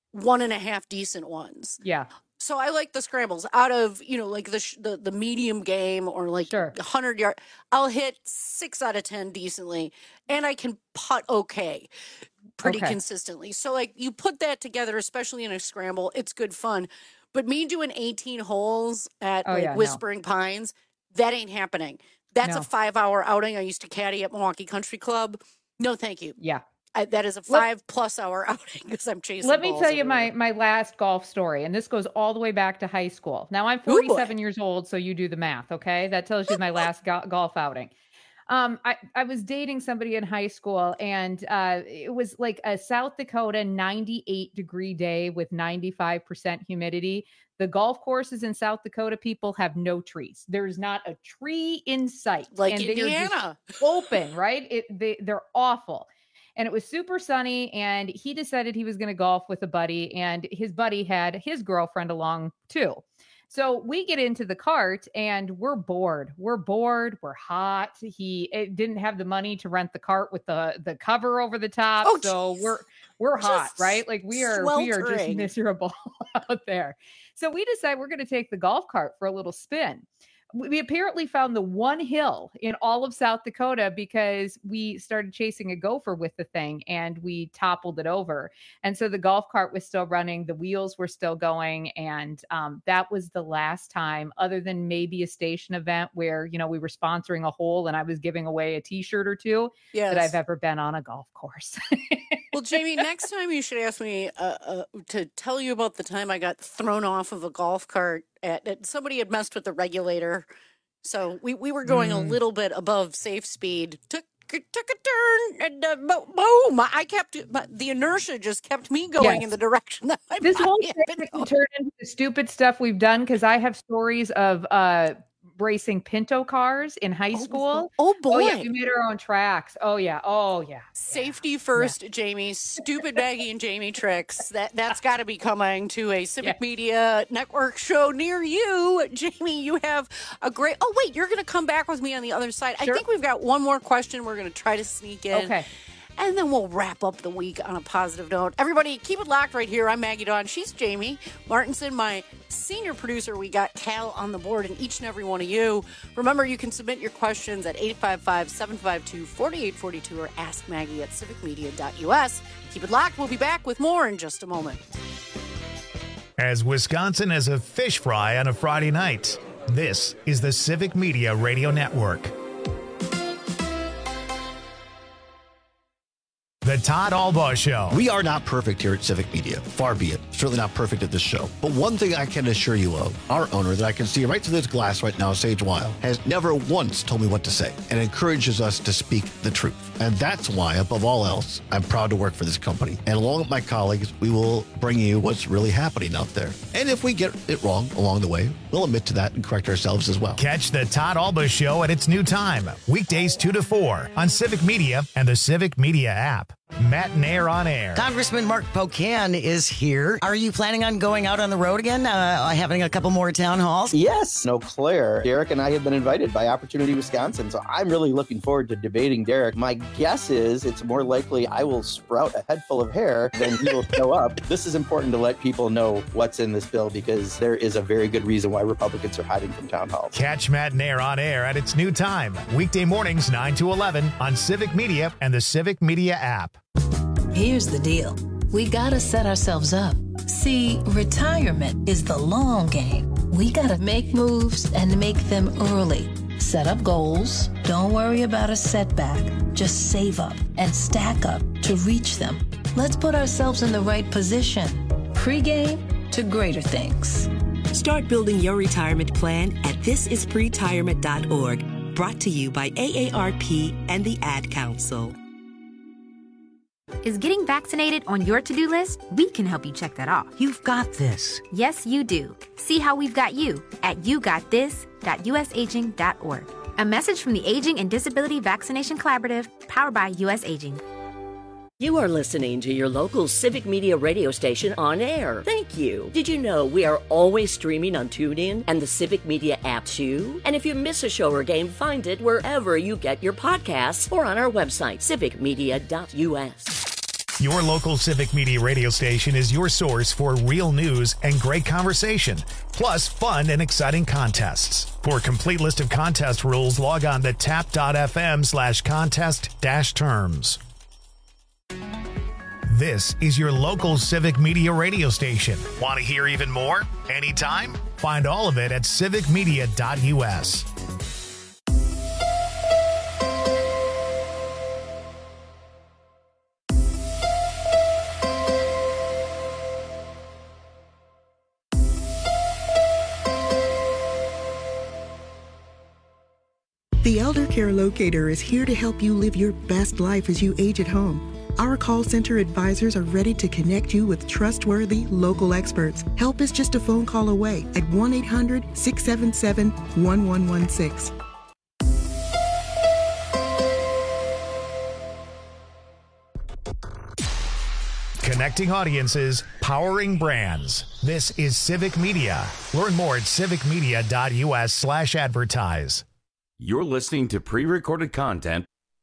1.5 decent ones. Yeah. So I like the scrambles. Out of, the medium game or 100 yard, I'll hit 6 out of 10 decently. And I can putt okay, pretty consistently. So you put that together, especially in a scramble, it's good fun. But me doing 18 holes at Whispering Pines, that ain't happening. That's a 5-hour outing. I used to caddy at Milwaukee Country Club. No, thank you. Yeah. That is a 5+ hour outing because I'm chasing Let me balls tell you everywhere. my last golf story, and this goes all the way back to high school. Now, I'm 47 years old, so you do the math, okay? That tells you my last golf outing. I was dating somebody in high school, and it was like a South Dakota 98-degree day with 95% humidity. The golf courses in South Dakota, people have no trees. There's not a tree in sight. Like and Indiana. They're just open, right? They're awful. And it was super sunny, and he decided he was going to golf with a buddy, and his buddy had his girlfriend along too. So we get into the cart and we're bored. We're hot. He didn't have the money to rent the cart with the cover over the top. Oh, so we're hot, right? We are just miserable out there. So we decide we're going to take the golf cart for a little spin. We apparently found the one hill in all of South Dakota because we started chasing a gopher with the thing and we toppled it over. And so the golf cart was still running. The wheels were still going. And that was the last time, other than maybe a station event where, we were sponsoring a hole and I was giving away a t-shirt or two, that I've ever been on a golf course. Well, Jamie, next time you should ask me to tell you about the time I got thrown off of a golf cart at somebody had messed with the regulator. So we were going a little bit above safe speed. Took a turn and boom! The inertia just kept me going in the direction that my this whole body thing can turn into the stupid stuff we've done because I have stories of racing Pinto cars in high school. Oh boy. Oh yeah, we made our own tracks. Oh yeah. Safety first, Jamie. Stupid Maggie and Jamie tricks. That's got to be coming to a Civic Media Network show near you. Jamie, you have a great. Oh wait, you're going to come back with me on the other side. Sure. I think we've got one more question we're going to try to sneak in. Okay. And then we'll wrap up the week on a positive note. Everybody, keep it locked right here. I'm Maggie Dawn. She's Jamie Martinson, my senior producer. We got Cal on the board and each and every one of you. Remember, you can submit your questions at 855-752-4842 or askmaggie@civicmedia.us. Keep it locked. We'll be back with more in just a moment. As Wisconsin as a fish fry on a Friday night, this is the Civic Media Radio Network. The Todd Albaugh Show. We are not perfect here at Civic Media. Far be it. Certainly not perfect at this show. But one thing I can assure you of, our owner that I can see right through this glass right now, Sage Weil, has never once told me what to say and encourages us to speak the truth. And that's why, above all else, I'm proud to work for this company. And along with my colleagues, we will bring you what's really happening out there. And if we get it wrong along the way, we'll admit to that and correct ourselves as well. Catch the Todd Albaugh Show at its new time, weekdays 2 to 4 on Civic Media and the Civic Media app. Matt Nair on air. Congressman Mark Pocan is here. Are you planning on going out on the road again, having a couple more town halls? Yes, Eau Claire. Derek and I have been invited by Opportunity Wisconsin, so I'm really looking forward to debating Derek. My guess is it's more likely I will sprout a head full of hair than he will show up. This is important to let people know what's in this bill because there is a very good reason why Republicans are hiding from town halls. Catch Matt Nair on air at its new time, weekday mornings 9 to 11 on Civic Media and the Civic Media app. Here's the deal. We gotta set ourselves up. See, retirement is the long game. We gotta make moves and make them early. Set up goals. Don't worry about a setback. Just save up and stack up to reach them. Let's put ourselves in the right position. Pre-game to greater things. Start building your retirement plan at thisispretirement.org. Brought to you by AARP and the Ad Council. Is getting vaccinated on your to-do list? We can help you check that off. You've got this. Yes, you do. See how we've got you at yougotthis.usaging.org. A message from the Aging and Disability Vaccination Collaborative, powered by US Aging. You are listening to your local Civic Media radio station on air. Thank you. Did you know we are always streaming on TuneIn and the Civic Media app too? And if you miss a show or game, find it wherever you get your podcasts or on our website, civicmedia.us. Your local Civic Media radio station is your source for real news and great conversation, plus fun and exciting contests. For a complete list of contest rules, log on to tap.fm/contest-terms. This is your local Civic Media radio station. Want to hear even more? Anytime? Find all of it at civicmedia.us. The Elder Care Locator is here to help you live your best life as you age at home. Our call center advisors are ready to connect you with trustworthy local experts. Help is just a phone call away at 1-800-677-1116. Connecting audiences, powering brands. This is Civic Media. Learn more at civicmedia.us/advertise. You're listening to pre-recorded content.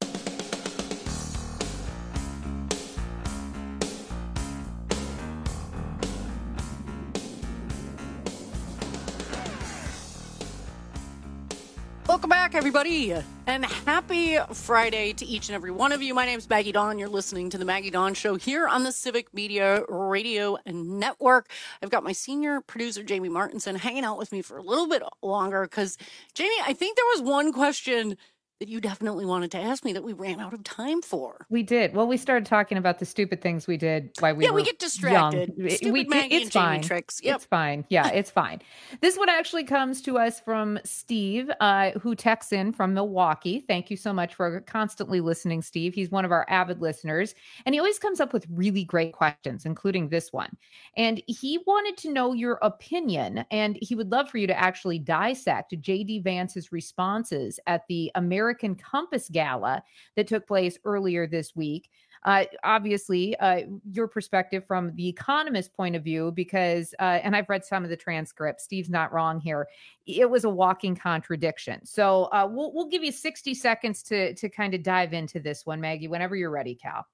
Welcome back, everybody, and happy Friday to each and every one of you. My name's Maggie Dawn. You're listening to the Maggie Dawn Show here on the Civic Media Radio Network. I've got my senior producer, Jamie Martinson, hanging out with me for a little bit longer because, Jamie, I think there was one question that you definitely wanted to ask me that we ran out of time for. We did. Well, we started talking about the stupid things we did while we were we get distracted. Young. Stupid Maggie and Jamie tricks. Yep. It's fine. Yeah, it's fine. This one actually comes to us from Steve, who texts in from Milwaukee. Thank you so much for constantly listening, Steve. He's one of our avid listeners, and he always comes up with really great questions, including this one. And he wanted to know your opinion, and he would love for you to actually dissect J.D. Vance's responses at the American Compass Gala that took place earlier this week. Obviously, your perspective from the Economist point of view, because, and I've read some of the transcripts, Steve's not wrong here, it was a walking contradiction. So we'll give you 60 seconds to kind of dive into this one, Maggie, whenever you're ready, Cal.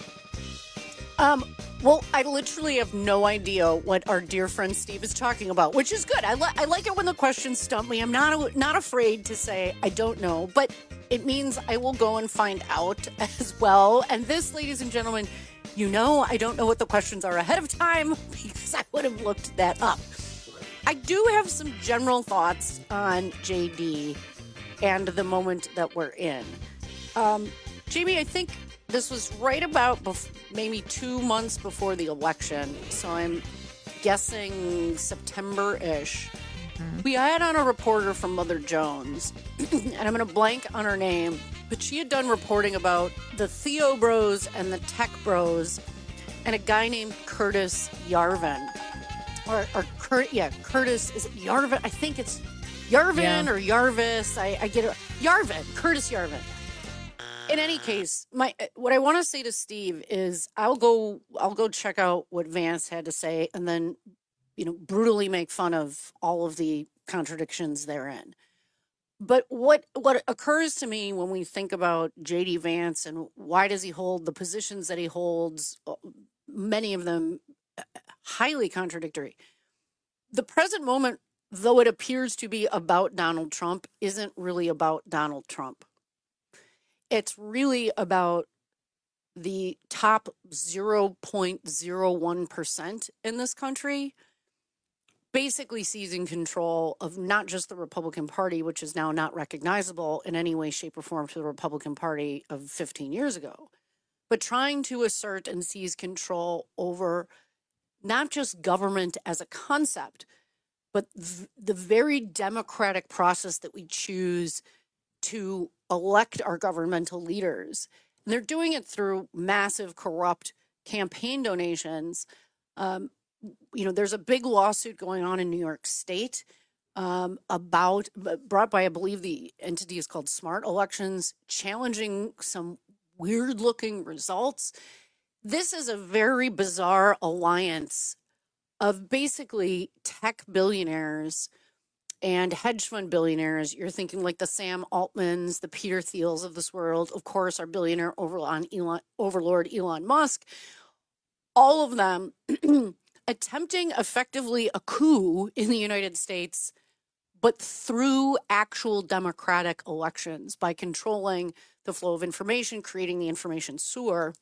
Well, I literally have no idea what our dear friend Steve is talking about, which is good. I like it when the questions stump me. I'm not afraid to say I don't know, but it means I will go and find out as well. And this, ladies and gentlemen, I don't know what the questions are ahead of time because I would have looked that up. I do have some general thoughts on JD and the moment that we're in. Jamie, I think This was right about maybe 2 months before the election, so I'm guessing September-ish. We had on a reporter from Mother Jones, and I'm going to blank on her name, but she had done reporting about the Theo Bros and the Tech Bros and a guy named Curtis Yarvin. Curtis, is it Yarvin? I think it's Yarvin or Yarvis. I get it. Yarvin, Curtis Yarvin. In any case, what I want to say to Steve is I'll go check out what Vance had to say and then, brutally make fun of all of the contradictions therein. But what occurs to me when we think about J.D. Vance and why does he hold the positions that he holds, many of them highly contradictory. The present moment, though it appears to be about Donald Trump, isn't really about Donald Trump. It's really about the top 0.01% in this country basically seizing control of not just the Republican Party, which is now not recognizable in any way, shape, or form to the Republican Party of 15 years ago, but trying to assert and seize control over not just government as a concept, but the very democratic process that we choose to elect our governmental leaders. And they're doing it through massive corrupt campaign donations. There's a big lawsuit going on in New York State brought by, I believe the entity is called Smart Elections, challenging some weird looking results. This is a very bizarre alliance of basically tech billionaires and hedge fund billionaires. You're thinking like the Sam Altmans, the Peter Thiels of this world, of course, our billionaire overlord Elon Musk, all of them attempting effectively a coup in the United States, but through actual democratic elections by controlling the flow of information, creating the information sewer.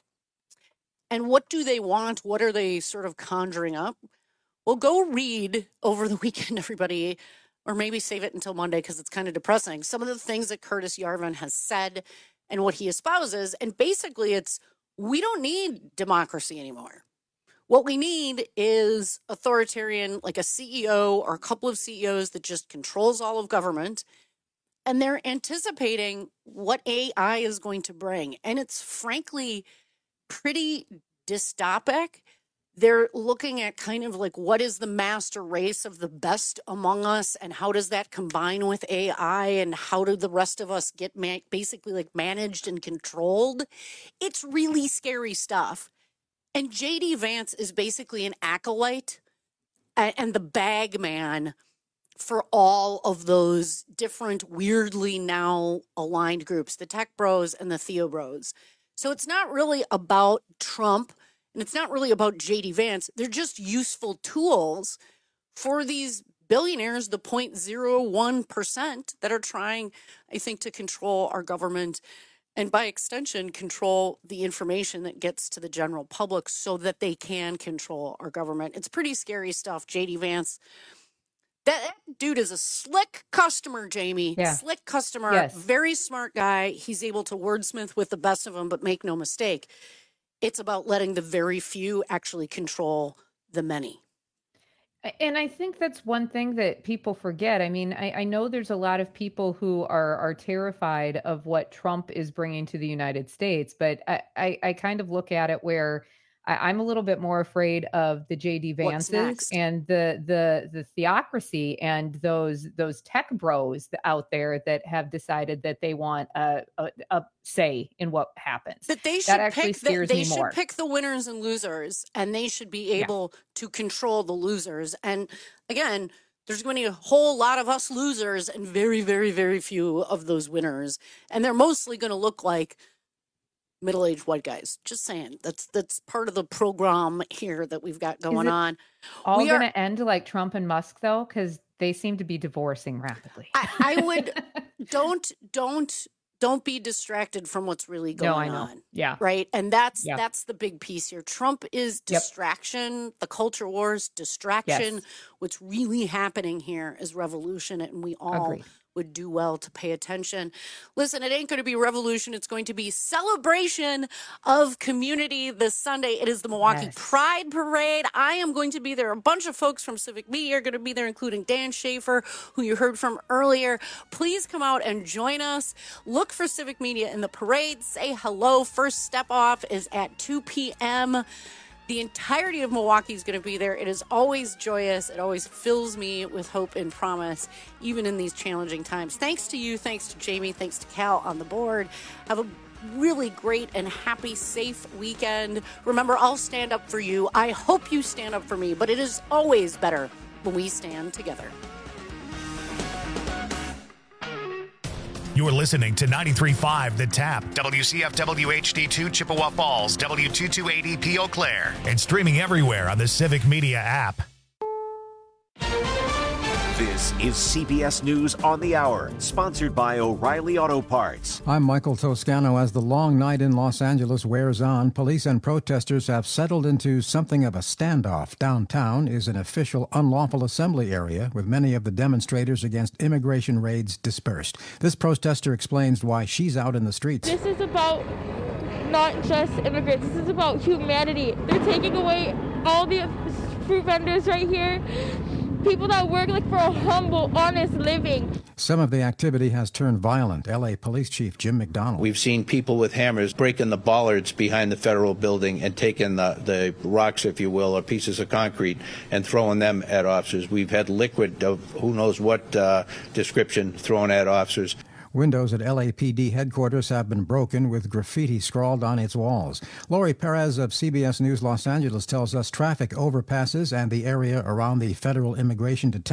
And what do they want? What are they sort of conjuring up? Well, go read over the weekend, everybody, or maybe save it until Monday because it's kind of depressing. Some of the things that Curtis Yarvin has said and what he espouses. And basically it's, we don't need democracy anymore. What we need is authoritarian, like a CEO or a couple of CEOs that just controls all of government. And they're anticipating what AI is going to bring. And it's frankly pretty dystopic. They're looking at kind of like what is the master race of the best among us and how does that combine with AI and how do the rest of us get basically like managed and controlled? It's really scary stuff. And J.D. Vance is basically an acolyte and the bag man for all of those different weirdly now aligned groups, the Tech Bros and the Theo Bros. So it's not really about Trump and it's not really about J.D. Vance. They're just useful tools for these billionaires, the 0.01% that are trying, I think, to control our government and by extension, control the information that gets to the general public so that they can control our government. It's pretty scary stuff. J.D. Vance, that dude is a slick customer, Jamie. Yeah. Slick customer, yes. Very smart guy. He's able to wordsmith with the best of them, but make no mistake. It's about letting the very few actually control the many. And I think that's one thing that people forget. I mean, I know there's a lot of people who are terrified of what Trump is bringing to the United States, but I kind of look at it where I'm a little bit more afraid of the J.D. Vances and the theocracy and those tech bros out there that have decided that they want a say in what happens. That they should pick the winners and losers, and they should be able to control the losers. And again, there's going to be a whole lot of us losers and very, very, very few of those winners. And they're mostly going to look like middle-aged white guys. Just saying. That's part of the program here that we've got going on. All going to end like Trump and Musk though, because they seem to be divorcing rapidly. I would don't be distracted from what's really going on. Yeah. Right. And that's the big piece here. Trump is distraction, the culture wars, distraction. Yes. What's really happening here is revolution, and we all would do well to pay attention. Listen, it ain't going to be revolution. It's going to be celebration of community this Sunday. It is the Milwaukee Pride Parade. I am going to be there. A bunch of folks from Civic Media are going to be there, including Dan Schaefer, who you heard from earlier. Please come out and join us. Look for Civic Media in the parade. Say hello. First step off is at 2 p.m. The entirety of Milwaukee is going to be there. It is always joyous. It always fills me with hope and promise, even in these challenging times. Thanks to you. Thanks to Jamie. Thanks to Cal on the board. Have a really great and happy, safe weekend. Remember, I'll stand up for you. I hope you stand up for me, but it is always better when we stand together. You're listening to 93.5 The Tap, WCFW HD2 Chippewa Falls, W2280P Eau Claire, and streaming everywhere on the Civic Media app. This is CBS News on the Hour, sponsored by O'Reilly Auto Parts. I'm Michael Toscano. As the long night in Los Angeles wears on, police and protesters have settled into something of a standoff. Downtown is an official unlawful assembly area, with many of the demonstrators against immigration raids dispersed. This protester explains why she's out in the streets. This is about not just immigrants. This is about humanity. They're taking away all the fruit vendors right here. People that work for a humble, honest living. Some of the activity has turned violent. L.A. Police Chief Jim McDonald. We've seen people with hammers breaking the bollards behind the federal building and taking the rocks, if you will, or pieces of concrete and throwing them at officers. We've had liquid of who knows what description thrown at officers. Windows at LAPD headquarters have been broken with graffiti scrawled on its walls. Lori Perez of CBS News Los Angeles tells us traffic overpasses and the area around the Federal Immigration Detention